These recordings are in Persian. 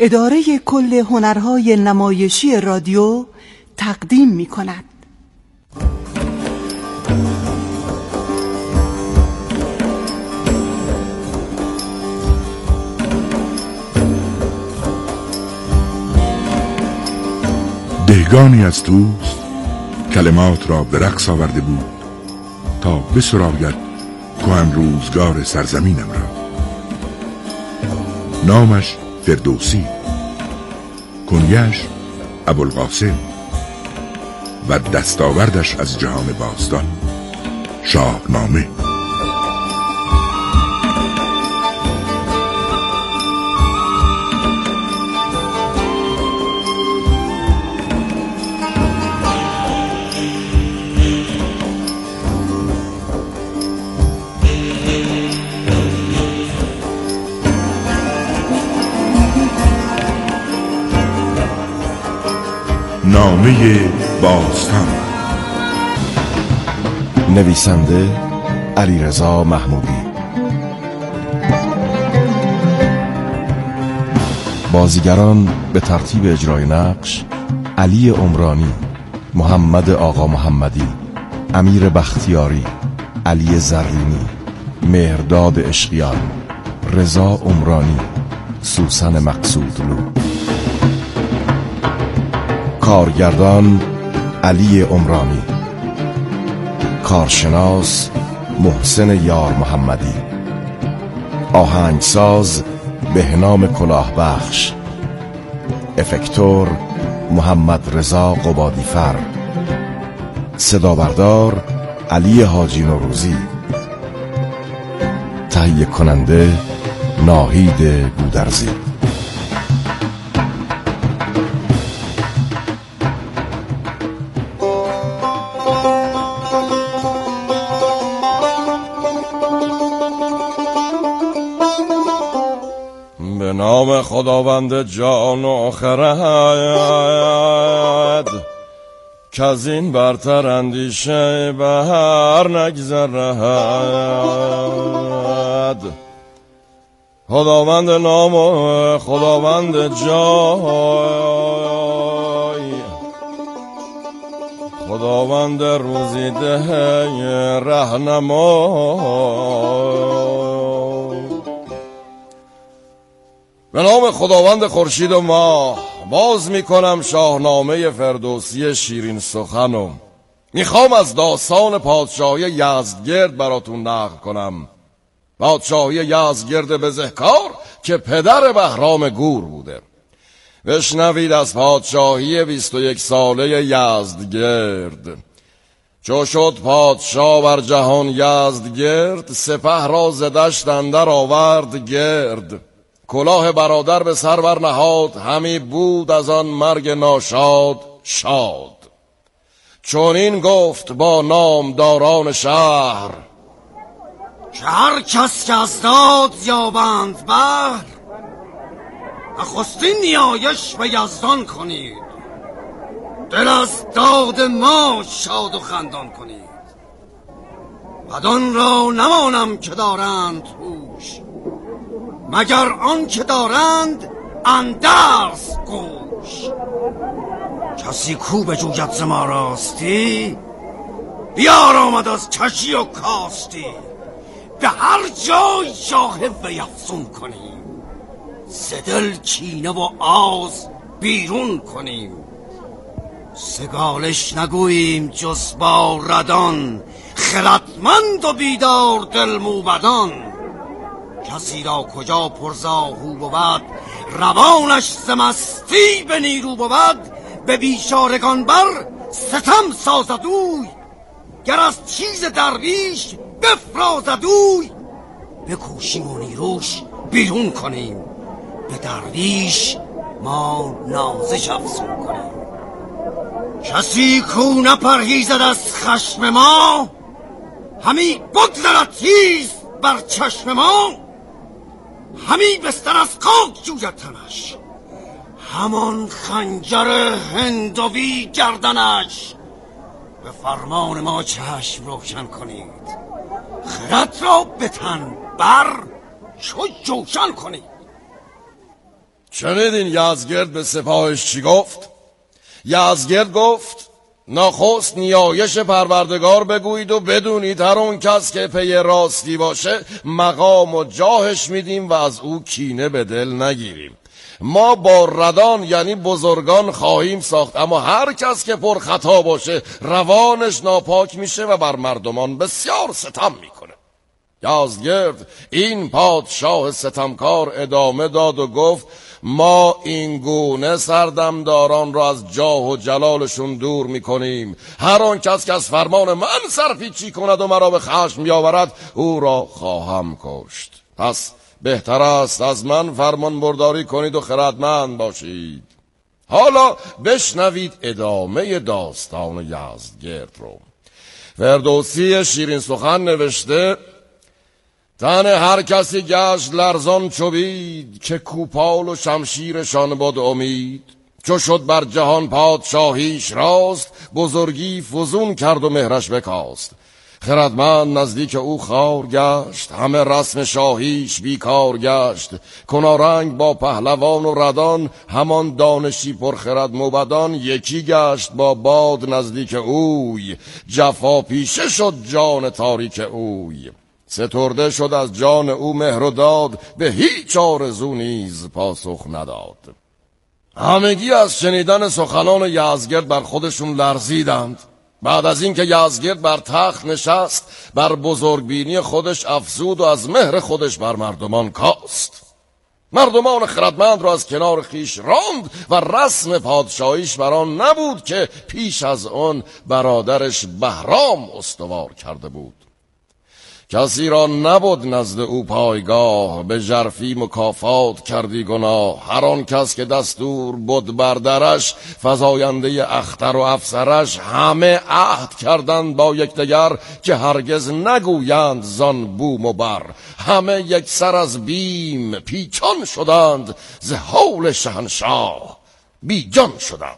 اداره کل هنرهای نمایشی رادیو تقدیم می کند. دهگانی از دوست کلمات را به رقص آورده بود تا بسراید کهن روزگار سرزمینم را. نامش فردوسی، کنیش ابوالقاسم و دستاوردش از جهان باستان شاهنامه. نامه باستان. نویسنده علیرضا محمودی. بازیگران به ترتیب اجرای نقش: علی عمرانی، محمد آقا محمدی، امیر بختیاری، علی زرینی، مهرداد عشقیان، رضا عمرانی، سوسن مقصودلو. کارگردان علی عمرانی. کارشناس محسن یار محمدی. آهنگساز بهنام کلاهبخش. افکتور محمد رضا قبادیفر. صدابردار علی حاجی نوروزی. تهیه کننده ناهید گودرزی. به نام خداوند جان و خرد، که از این برتر اندیشه به هر نگذرد. خداوند نام و خداوند جای، خداوند روزی ده رهنما. به نام خداوند خورشید و ماه باز میکنم شاهنامه فردوسی شیرین سخنو. میخوام از داستان پادشاهی یزدگرد براتون نقل کنم. پادشاهی یزدگرد بزهکار که پدر بهرام گور بوده. بشنوید از پادشاهی 21 ساله یزدگرد. چو شد پادشاه بر جهان یزدگرد، سپه را ز دشت اندر آورد گرد. کلاه برادر به سر بر نهاد، همی بود از آن مرگ ناشاد شاد. چون این گفت با نامداران شهر، که هر کس که از داد یابند بهر، نخستین نیایش به یزدان کنید. دل از داد ما شاد و خندان کنید. بدان را نمانم که دارند هوش، مگر آن که دارند اندرز گوش. کسی کو بجوید ز ما راستی، بیار آمد از کشی و کاستی. به هر جای شاه وی افزون کنیم، ز دل کینه و آز بیرون کنیم. سگالش نگوییم جز با ردان، خردمند و بیدار دل موبدان. کسی را کجا پرزاهو بود، روانش ز مستی به نیرو بود. به بیچارگان بر ستم سازد اوی، گر از چیز درویش بفرازد اوی. بکوشیم و نیروش بیرون کنیم، به درویش ما نازش افزون کنیم. کسی کو نپرهیزد از خشم ما، همی بگذرد تیز بر چشم ما. همی بستر از خاک جوید تنش، همان خنجر هندوی گردنش. به فرمان ما چشم روشن کنید، خرد را به تن بر چو جوشن کنید. شنیدین یزدگرد به سپاهش چی گفت؟ یزدگرد گفت نخست نیایش پروردگار بگویید و بدونید هر اون کس که پی راستی باشه مقام و جاهش میدیم و از او کینه به دل نگیریم. ما با ردان یعنی بزرگان خواهیم ساخت، اما هر کس که پر خطا باشه روانش ناپاک میشه و بر مردمان بسیار ستم میکنه. یزدگرد این پادشاه ستمکار ادامه داد و گفت ما این گونه سردمداران را از جاه و جلالشون دور میکنیم. هر آن کس که از فرمان من سرپیچی کند و مرا به خشم بیاورد او را خواهم کشت. پس بهتر است از من فرمان برداری کنید و خردمند باشید. حالا بشنوید ادامه داستان یزدگرد رو. فردوسی شیرین سخن نوشته تن هر کسی گشت لرزان چوبید که کوپال و شمشیرشان بود امید. چو شد بر جهان پادشاهیش راست بزرگی فزون کرد و مهرش بکاست. خردمند نزدیک او خار گشت همه رسم شاهیش بیکار گشت. کنارنگ با پهلوان و ردان همان دانشی پرخرد موبدان. یکی گشت با باد نزدیک اوی جفا پیشه شد جان تاریک اوی. سترده شد از جان او مهر و داد به هیچ آرزو نیز پاسخ نداد. همگی از شنیدن سخنان یزدگرد بر خودشون لرزیدند. بعد از اینکه یزدگرد بر تخت نشست بر بزرگبینی خودش افزود و از مهر خودش بر مردمان کاست. مردمان خردمند را از کنار خیش راند و رسم پادشاهیش بر آن نبود که پیش از آن برادرش بهرام استوار کرده بود. کسی را نبود نزد او پایگاه به ژرفی مکافات کردی گناه. هر آن کس که دستور بود بردرش فزاینده اختر و افسرش. همه عهد کردند با یکدیگر که هرگز نگویند زان بوم و بر. همه یک سر از بیم پیچان شدند ز هول شهنشاه بیجان شدند.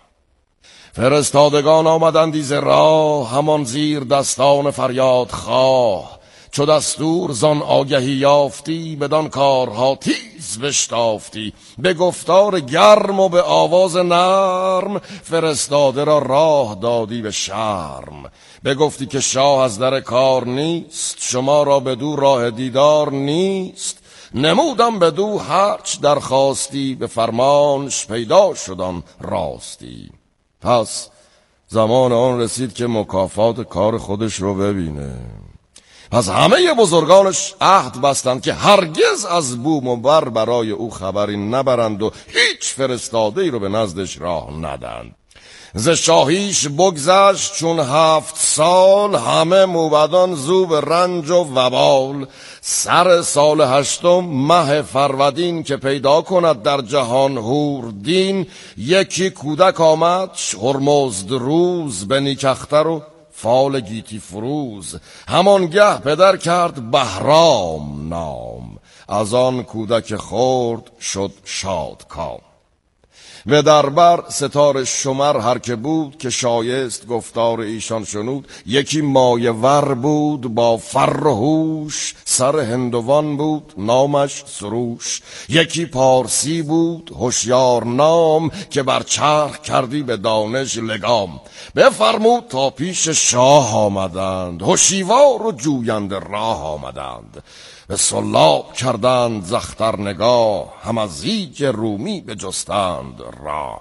فرستادگان آمدندی ز راه همان زیر دستان فریاد خواه. چو دستور زان آگهی یافتی بدان کارها تیز بشتافتی. به گفتار گرم و به آواز نرم فرستاده را راه دادی به شرم. بگفتی که شاه از در کار نیست شما را بدو راه دیدار نیست. نمودم بدو هرچ درخواستی به فرمانش پیدا شدم راستی. پس زمان آن رسید که مکافات کار خودش رو ببینه. پس همه بزرگانش عهد بستند که هرگز از بوم و بر برای او خبری نبرند و هیچ فرستاده‌ای رو به نزدش راه ندند. ز شاهیش بگذشت چون 7 سال همه موبدان زو به رنج و وبال. سر سال 8 ماه فرودین که پیدا کند در جهان هوردین. یکی کودک آمد هرمزد روز به نیکختر و فال گیتی فروز. همانگه پدر کرد بهرام نام از آن کودک خرد شد شادکام. به دربر ستاره شمر هر که بود که شایست گفتار ایشان شنود. یکی مایه ور بود با فر و هوش سر هندوان بود نامش سروش. یکی پارسی بود هوشیار نام که بر چرخ کردی به دانش لگام. بفرمود تا پیش شاه آمدند هوشیوار و جویند راه آمدند. به سلاب کردند زختر نگاه هم از زیج رومی بجستند راه.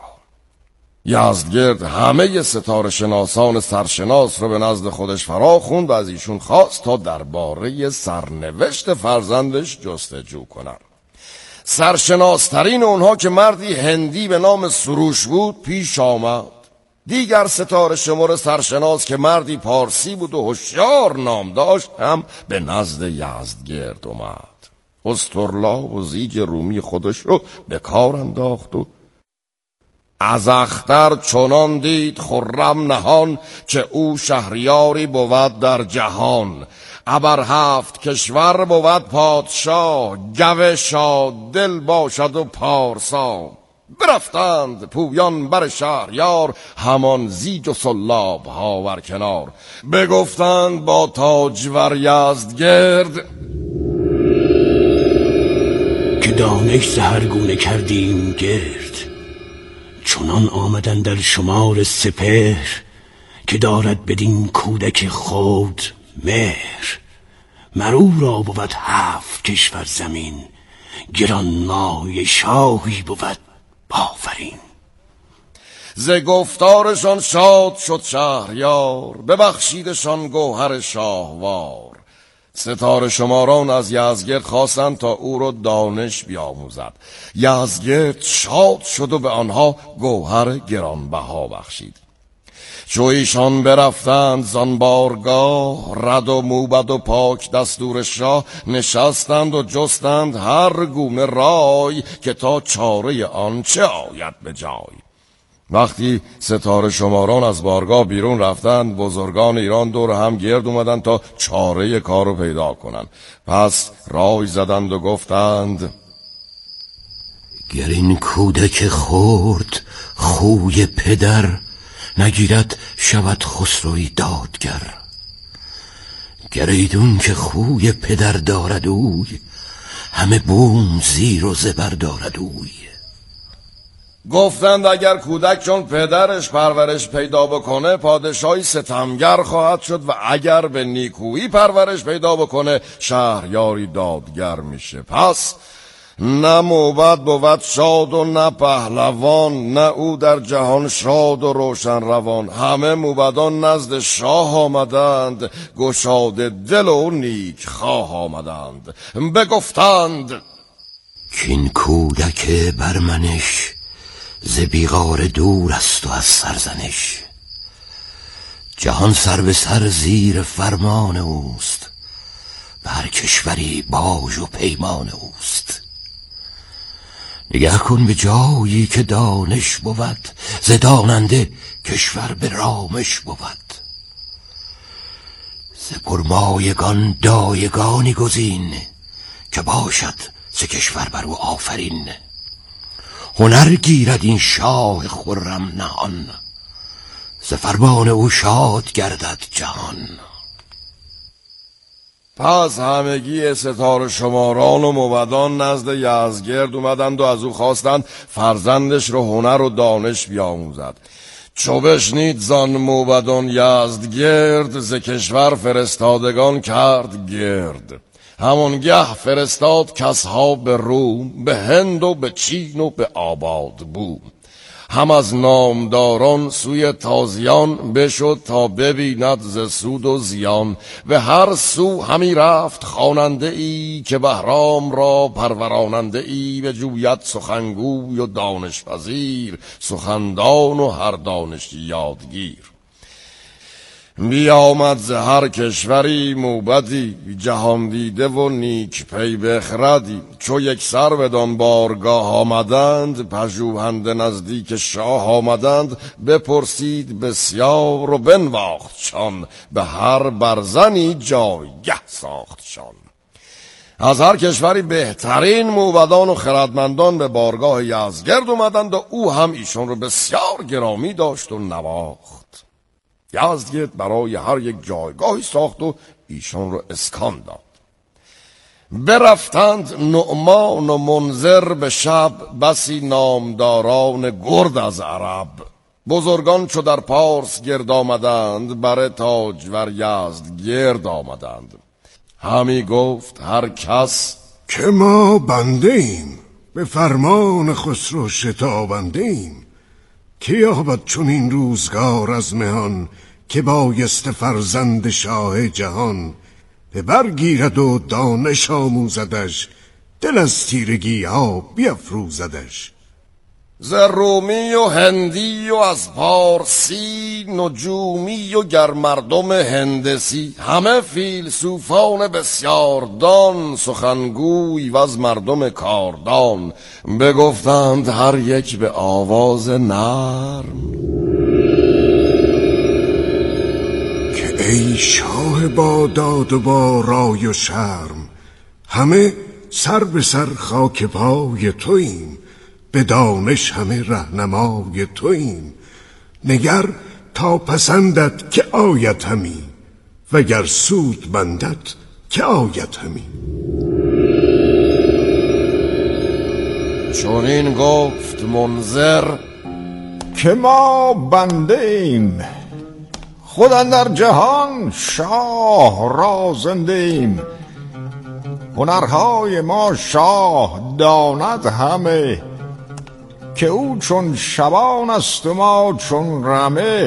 یزدگرد همه ستاره شناسان سرشناس رو به نزد خودش فرا خوند و از ایشون خواست تا درباره سرنوشت فرزندش جستجو کنند. سرشناسترین اونها که مردی هندی به نام سروش بود پیش آمد. دیگر ستاره شمر سرشناس که مردی پارسی بود و هوشیار نام داشت هم به نزد یزدگرد اومد. استرلا و زیج رومی خودش رو به کار انداخت و از اختر چنان دید خرم نهان که او شهریاری بود در جهان. ابر 7 کشور بود پادشاه گو شاد دل باشد و پارسا. برفتند پویان بر شهریار همان زیج و سلاب ها ور کنار. بگفتند با تاجور یزدگرد که دانش زهرگونه کردیم گرد. چنان آمدن در شمار سپهر که دارد بدین کودک خود مهر. مرو را بود 7 کشور زمین، گرانمایه شاهی بود بافرین. ز گفتارشان شاد شد شهریار، ببخشیدشان گوهر شاهوار. ستاره شماران از یزدگرد خواستند تا او را دانش بیاموزد. یزدگرد شاد شد و به آنها گوهر گرانبها بخشید. چو ایشان برفتند زان بارگاه، رد و موبد و پاک دستور شاه. نشستند و جستند هر گونه رای، که تا چاره آن چه آید به جای. وقتی ستاره شماران از بارگاه بیرون رفتند، بزرگان ایران دور هم گرد اومدند تا چاره کارو پیدا کنند. پس رای زدند و گفتند: گر این کودک خرد خوی پدر، نگیرد شود خسروی دادگر. گر ایدون که خوی پدر دارد اوی، همه بوم زیر و زبر دارد اوی. گفتند اگر کودک چون پدرش پرورش پیدا بکنه، پادشاهی ستمگر خواهد شد، و اگر به نیکویی پرورش پیدا بکنه، شهریاری دادگر میشه. پس نه موبد بود شاد و نه پهلوان، نه او در جهان شاد و روشن روان. همه موبدان نزد شاه آمدند، گشاده دل و نیک خواه آمدند. بگفتند کین کودک برمنش، ز بیغار دور است و از سرزنش. جهان سر به سر زیر فرمان اوست، بر کشوری باج و پیمان اوست. نگه کن به جایی که دانش بود، ز داننده کشور به رامش بود. ز پرمایگان دایگانی گزین، که باشد ز کشور بر او آفرین. هنر گیرد این شاه خرم نهان، ز فرمان او شاد گردد جهان. پس همگی ستاره شماران و موبدان نزد یزدگرد اومدند و از او خواستند فرزندش رو هنر و دانش بیاموزد. چو بشنید زان موبدان یزدگرد، ز کشور فرستادگان کرد گرد. همانگه فرستاد کسها به روم، به هند و به چین و به آباد بوم. هم از نامداران سوی تازیان، بشد تا ببیند ز سود و زیان. به هر سو همی رفت خواننده ای، که بهرام را پروراننده ای. بجوید سخنگوی و دانش پذیر، سخندان و هر دانش یادگیر. بیامد ز هر کشوری موبدی، جهان دیده و نیک پی بخردی. چو یک سر بدان بارگاه آمدند، پژوهنده نزدیک شاه آمدند. بپرسید بسیار و بنواختشان، به هر برزنی جایگه ساختشان. از هر کشوری بهترین موبدان و خردمندان به بارگاه یزدگرد اومدند، و او هم ایشان رو بسیار گرامی داشت و نواخت. یزدگرد برای هر یک جایگاهی ساخت و ایشان رو اسکان داد. برفتند نعمان و منذر به شب، بسی نامداران گرد از عرب. بزرگان چو در پارس گرد آمدند، بر تاجور یزدگرد آمدند. همی گفت هر کس که ما بنده ایم، به فرمان خسرو شتابنده ایم. که یابد چون این روزگار از مهان، که بایست فرزند شاه جهان. به برگیرد و دانش آموزدش، دل از تیرگی ها بیفروزدش. ز رومی و هندی و از پارسی، نجومی و گر مردم هندسی. همه فیلسوفان بسیاردان، سخنگوی و از مردم کاردان. بگفتند هر یک به آواز نرم، که ای شاه با داد و با رای و شرم. همه سر به سر خاک پای توییم، به دانش همه رهنمای توییم. نگر تا پسندت که آید همی، وگر سود بندت که آید همی. چون این گفت منذر که ما بنده ایم، خود اندر جهان شاه را زنده ایم. هنرهای ما شاه داند همه، که او چون شبان است و ما چون رمه.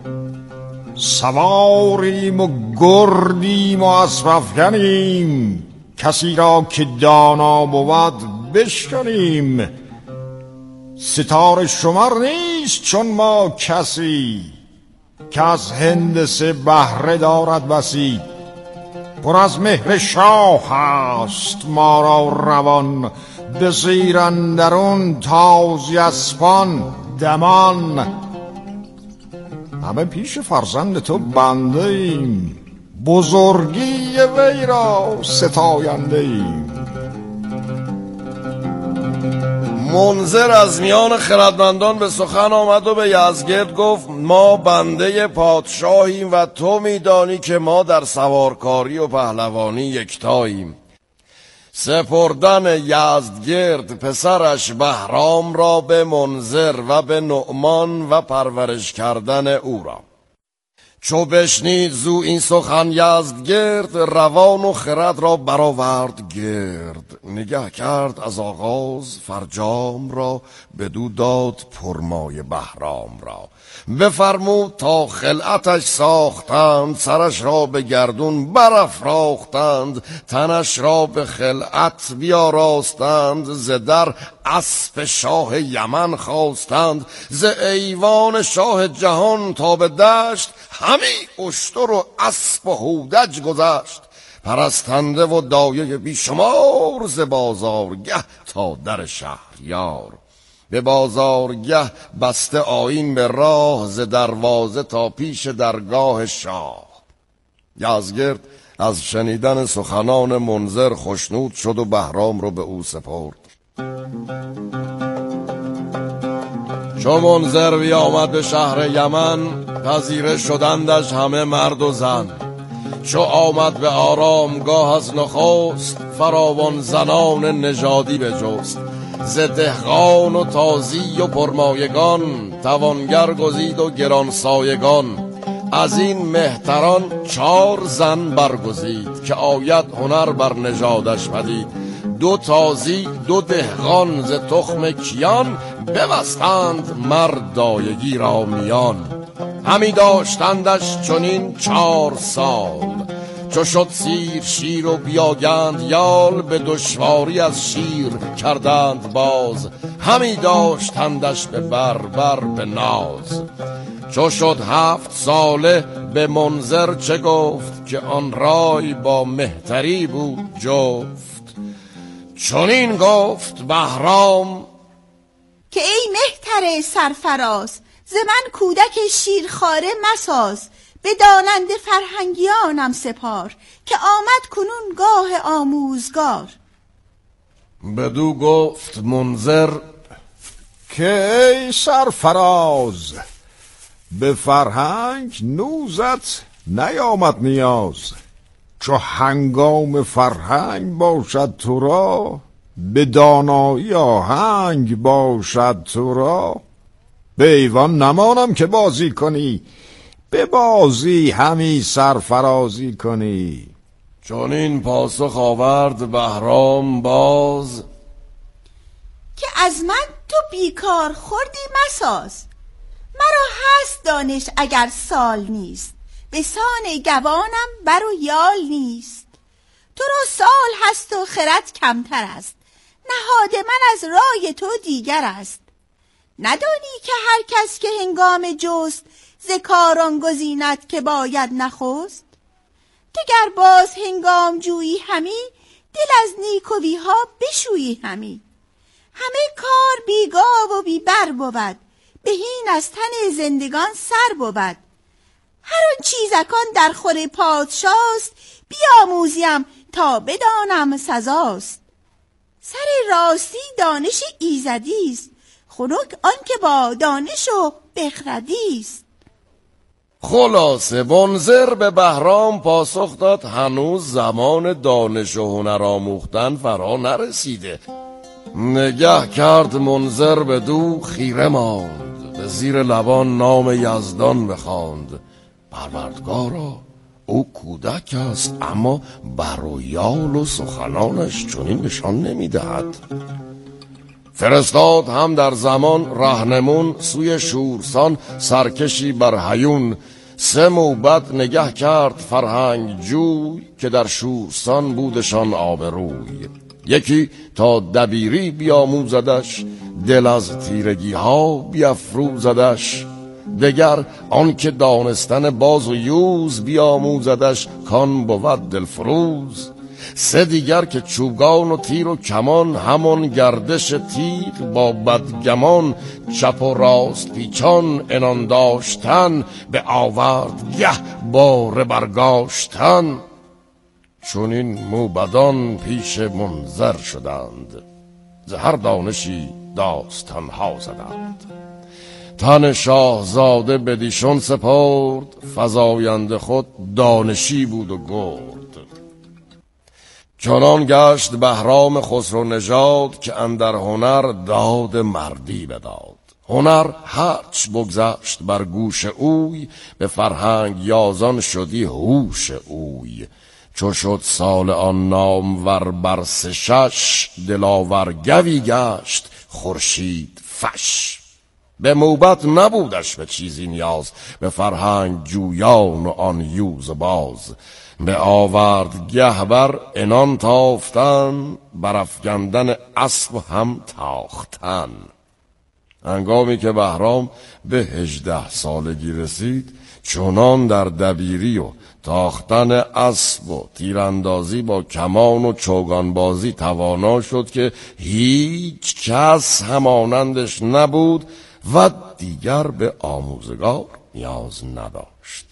سواریم و گردیم و اسب افکنیم، کسی را که دانا بود بشکنیم. ستاره شمر نیست چون ما کسی، که از هندسه بهره دارد بسی. پر از مهر شاه است ما را روان، به زیر اندرون تازی اسپان دمان. همه پیش فرزند تو بنده ایم، بزرگی وی را ستاینده ایم. منذر از میان خردمندان به سخن آمد و به یزدگرد گفت ما بنده پادشاهیم و تو میدانی که ما در سوارکاری و پهلوانی یکتاییم. سپردن یزدگرد پسرش بهرام را به منذر و به نعمان و پرورش کردن او را. چو بشنید زو این سخن یزدگرد، روان و خرد را برآورد گرد. نگه کرد از آغاز فرجام را، بدو داد پرمایه بهرام را. بفرمود تا خلعتش ساختند، سرش را به گردون برافراختند. تنش را به خلعت بیاراستند، ز در اسب شاه یمن خواستند. ز ایوان شاه جهان تا به دشت، همی اشتر و اسب و هودج گذشت. پرستنده و دایه بیشمار، ز بازارگه تا در شهریار. به بازارگه بسته آیین به راه، ز دروازه تا پیش درگاه شاه. یزدگرد از شنیدن سخنان منذر خوشنود شد و بهرام رو به او سپرد. چو منذر بیامد به شهر یمن، پذیره شدندش همه مرد و زن. چو آمد به آرامگاه از نخست، فراوان زنان نژادی بجست. ز دهقان و تازی و پرمایگان، توانگر گزید و گرانسایگان. از این مهتران 4 زن برگزید، که آید هنر بر نژادش پدید. 2 تازی 2 دهقان ز تخم کیان، ببستند مرد دایگی را میان. همی داشتندش چنین 4 سال، چو شد سیر شیر و بیاگند یال. به دشواری از شیر کردند باز، همی داشتندش به بر به ناز. چو شد 7 ساله به منذر چه گفت، که آن رای با مهتری بود جفت. چنین گفت بهرام که ای مهتر سرفراز، ز من کودک شیرخواره مساز. به داننده فرهنگیانم سپار، که آمد کنون گاه آموزگار. بدو گفت منذر که ای سرفراز، به فرهنگ نوزت نیامد نیاز. چو هنگام فرهنگ باشد تو را، به دانایی آهنگ باشد تو را. به ایوان نمانم که بازی کنی، به بازی همی سرفرازی کنی. چون این پاسخ آورد بهرام باز، که از من تو بیکار خوردی مساز. مرا هست دانش اگر سال نیست، به سان گوانم بر و یال نیست. تو را سال هست و خرد کمتر است، نهاد من از رای تو دیگر است. ندانی که هر کس که هنگام جست، ز کاران گزیند که باید نخست. تو گر باز هنگام جویی همی، دل از نیکویی ها بشویی همی. همه کار بیگاه و بیبر بود، بهین از تن زندگان سر بود. هر آن چیزکان در خور پادشاست، بیاموزیم تا بدانم سزاست. سر راستی دانش ایزدی است، خنک آن که با دانش و بخردی است. خلاصه منذر به بهرام پاسخ داد هنوز زمان دانش و هنر آموختن فرا نرسیده. نگه کرد منذر بدو خیره ماند، به زیر لبان نام یزدان بخواند. پروردگارا او کودک است، اما بر و یال و سخنانش چنین نشان نمیدهد. فرستاد هم در زمان رهنمون سوی شورسان، سرکشی بر هیون. 3 موبد نگه کرد فرهنگ جوی، که در شورسان بودشان آبروی. یکی تا دبیری بیاموزدش، دل از تیرگی ها بیفروزدش. دگر آن که دانستن باز و یوز بیاموزدش، کان بود دلفروز. 3 دیگر که چوگان و تیر و کمان، همان گردش تیغ با بدگمان. چپ و راست پیچان انان داشتن، به آوردگه باره برگاشتن. چون این موبدان پیش منذر شدند، ز هر دانشی داستان ها زدند. تن شاهزاده بدیشان سپرد، فزاینده خود دانشی بود و گرد. چنان گشت بهرام خسرو نژاد، که اندر هنر داد مردی بداد. هنر هرچ بگذشت بر گوش اوی، به فرهنگ یازان شدی هوش اوی. چو شد سال آن نامور بر 3 6، دلاور گوی گشت خورشید فش. به موبد نبودش به چیزی نیاز، به فرهنگ جویان و آن یوز باز. به آوردگه بر انان تافتن، برافگندن اسب هم تاختن. هنگامی که بهرام به 18 سالگی رسید، چنان در دبیری و تاختن اسب و تیراندازی با کمان و چوگانبازی توانا شد، که هیچ کس همانندش نبود و دیگر به آموزگار نیاز نداشت.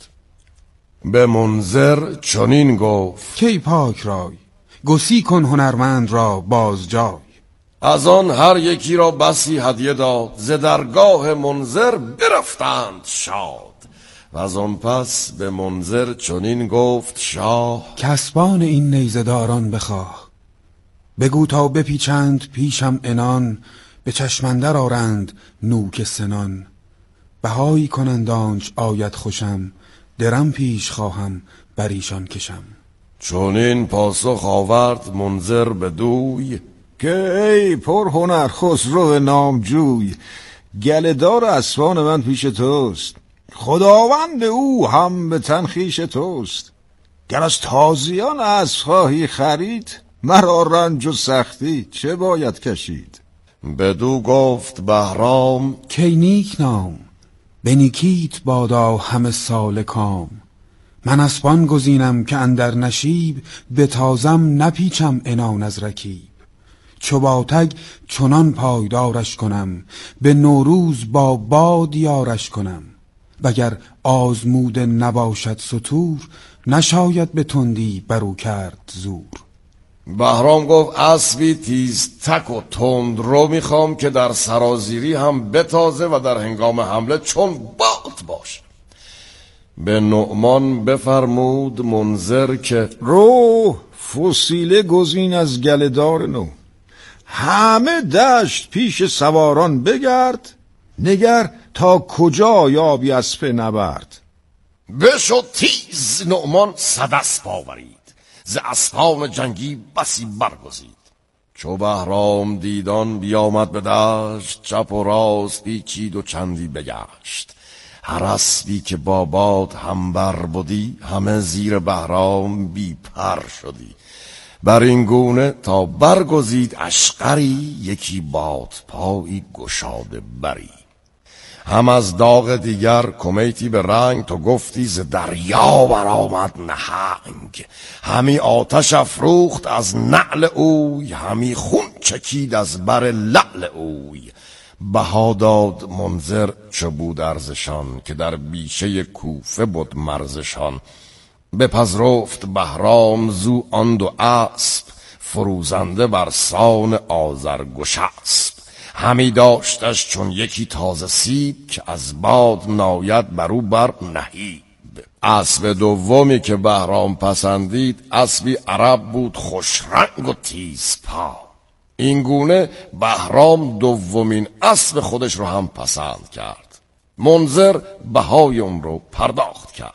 به منذر چنین گفت: کی پاک رای، گسی کن هنرمند را باز جای. از آن هر یکی را بسی هدیه داد، ز درگاه منذر برفتند شاد. و از آن پس به منذر چنین گفت شاه: کسبان این نیزداران بخواه. بگو تا بپیچند پیشم انان، به چشمندر آرند نوک سنان. بهایی کنند آنچ آید خوشم، درم پیش خواهم بر ایشان کشم. چنین پاسخ آورد منذر بدوی: که ای پر هنر خسرو نامجوی، گله‌دار اسبان من پیش توست. خداوند او هم به تن خویش توست. گر از تازیان اسب خواهی خرید، مرا رنج و سختی چه باید کشید؟ بدو گفت بهرام: کی نیک نام، به نیکیت بادا همه سال کام. من اسبان گزینم که اندر نشیب، به تازم نپیچم عنان از رکیب. چو با تگ چنان پایدارش کنم، به نوروز با باد یارش کنم. وگر آزموده نباشد ستور، نشاید به تندی برو کرد زور. بهرام گفت: اسبی تیز تک و تند رو میخوام، که در سرازیری هم بتازه و در هنگام حمله چون باد باشه. به نعمان بفرمود منذر که: رو فسیله گزین از گله‌دار نو. همه دشت پیش سواران بگرد، نگر تا کجا یابی اسپ نبرد. بشد تیز نعمان 100 اسب آورید، ز اسپان جنگی بسی برگزید. چو بهرام دیدان بیامد به دشت، چپ و راست پیچید و چندی بگشت. هر اسبی که با باد هم بر بودی، همه زیر بهرام بی پر شدی. بر این گونه تا برگزید اشقری، یکی باد پایی گشاده بری. هم از داغ دیگر کمیتی به رنگ، تو گفتی ز دریا برآمد نهنگ. همی آتش افروخت از نعل اوی، همی خون چکید از بر لعل اوی. بها داد منذر چو بود ارزشان، که در بیشه کوفه بود مرزشان. بپذرفت بهرام زو آن 2 اسب، فروزنده بر سان آذرگشسپ. همی داشتش چون یکی تازه سیب، که از باد ناید برو بر نهیب. اسب دومی که بهرام پسندید، اسبی عرب بود خوش رنگ و تیز پا. اینگونه بهرام دومین اسب خودش رو هم پسند کرد. منذر بهای اون رو پرداخت کرد.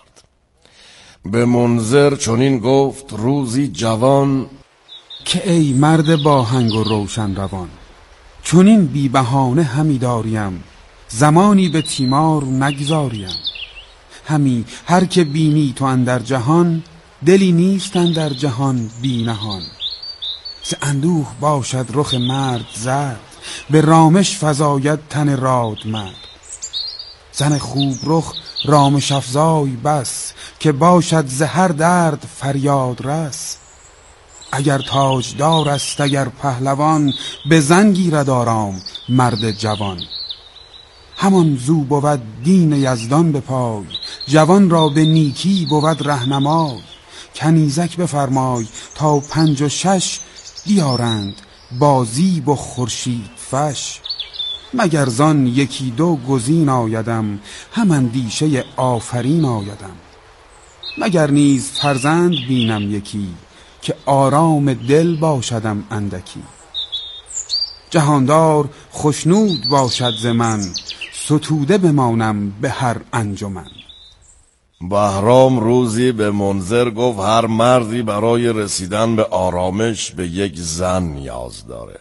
به منذر چنین گفت روزی جوان که ای مرد باهنگ و روشن روان، چنین بی بهانه همی داریم، زمانی به تیمار نگذاریم. همی هر که بینی تو اندر جهان، دلی نیست اندر جهان بی نهان. ز اندوه باشد رخ مرد زرد، به رامش فزاید تن راد مرد. زن خوب رخ رامش افزای بس، که باشد ز هر درد فریاد رس. اگر تاجدار است اگر پهلوان، به زن گیرد آرام مرد جوان. همان زو بود دین یزدان به پای، جوان را به نیکی بود رهنمای. کنیزک بفرمای تا 5 و 6 بیارند، با زیب و خورشید فش. مگر زان 1 2 گزین آیدم، هم اندیشه آفرین آیدم. مگر نیز فرزند بینم یکی، که آرام دل باشدم اندکی. جهاندار خشنود باشد ز من، ستوده بمانم به هر انجمن. بهرام روزی به منذر گفت هر مردی برای رسیدن به آرامش به یک زن نیاز داره.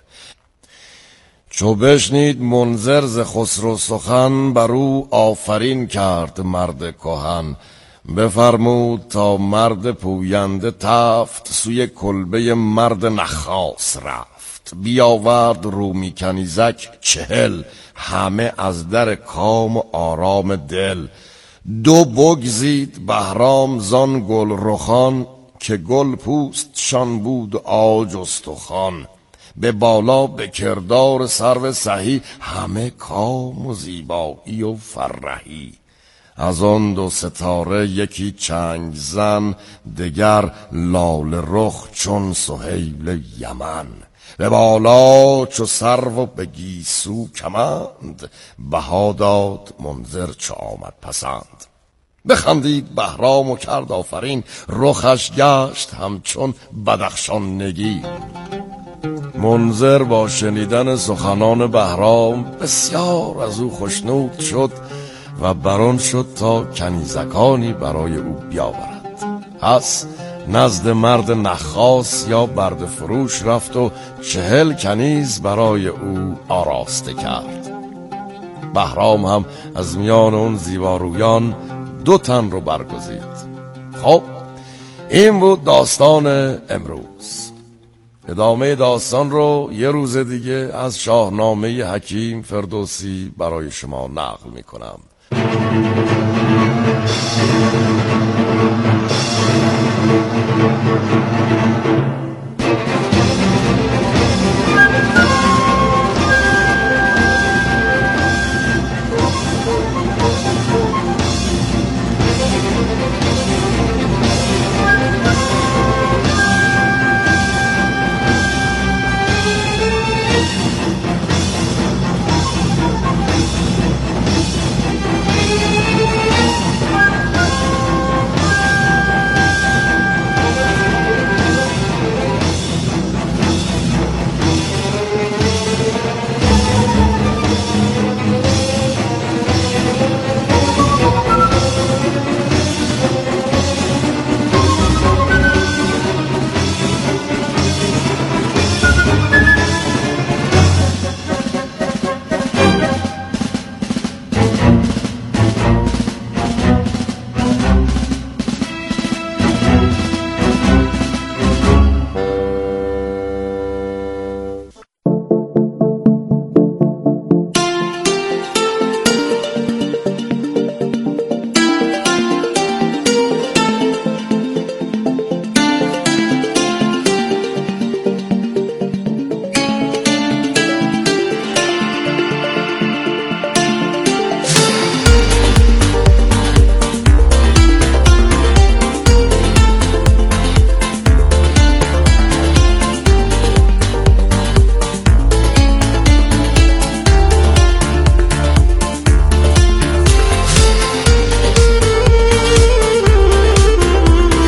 چو بشنید منذر ز خسرو سخن، بر او آفرین کرد مرد کهن. بفرمود تا مرد پوینده تفت، سوی کلبه مرد نخاس رفت. بیاورد رومی کنیزک 40، همه از در کام و آرام دل. 2 بگزید بهرام زان گل رخان، که گل پوستشان بود عاج استخوان. به بالا به کردار سرو سهی، همه کام و زیبایی و فرهی. از آن 2 ستاره یکی چنگ زن، دگر لال رخ چون سهیل یمن. به بالا چو سرو و به گیسو کمند، بها داد منذر چو آمد پسند. بخندید بهرام و کرد آفرین، رخش گشت همچون بدخشان نگین. منذر با شنیدن سخنان بهرام بسیار از او خشنود شد و بران شد تا کنیزکانی برای او بیاورد. پس نزد مرد نخاس یا برده فروش رفت و 40 کنیز برای او آراسته کرد. بهرام هم از میان اون زیبارویان 2 تن رو برگزید. خب این بود داستان امروز. ادامه داستان رو یه روز دیگه از شاهنامه حکیم فردوسی برای شما نقل میکنم.